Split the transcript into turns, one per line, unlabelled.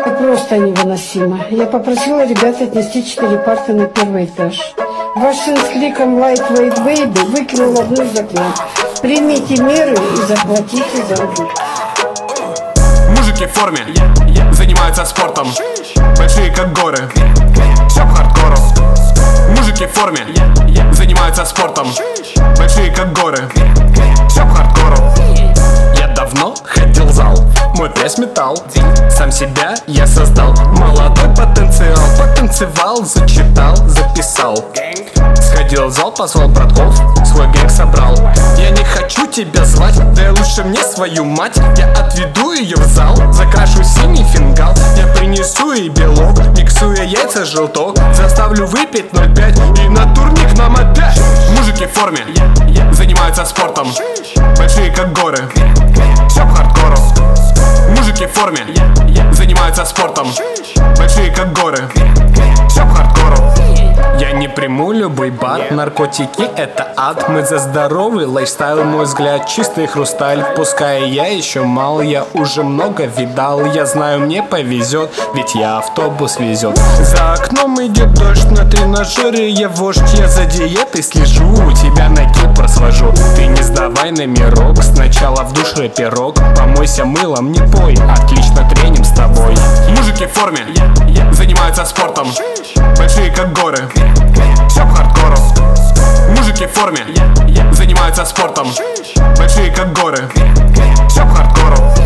Просто невыносимо. Я попросила ребят отнести 4 парты на первый этаж. Ваш сын с криком «Lightweight baby» выкинул одну из окон. Примите меры и заплатите за руку.
Мужики в форме занимаются спортом, большие как горы, все по хардкору. Мужики в форме занимаются спортом, большие как горы, все по хардкору. Я давно ходил в зал, мой пресс металл, сам себя я создал. Молодой потенциал, потанцевал, зачитал, записал. Сходил в зал, позвал братков, свой гэнг собрал. Я не хочу тебя звать, да лучше мне свою мать. Я отведу ее в зал, закрашу синий фингал. Я принесу ей белок, миксуя яйца желток. Заставлю выпить 0,5 и на турник нам опять. Мужики в форме занимаются спортом, большие как горы, все по хардкору. Мужики в форме занимаются спортом, большие как горы, все по хардкору. Я не приму любой бар, наркотики это ад. Мы за здоровый лайфстайл, мой взгляд чистый хрусталь. Пускай я еще мал, я уже много видал. Я знаю, мне повезет, ведь я автобус везет. За окном идет дождь, на тренажере я вождь. Я за диетой слежу, тебя на Кипр свожу. Ты не сдавай номерок, сначала в душ рэперок. Помойся мылом, не пой, отлично треним с тобой. Мужики в форме занимаются спортом, большие как горы, все по хардкору. Мужики в форме занимаются спортом, большие как горы, все по хардкору.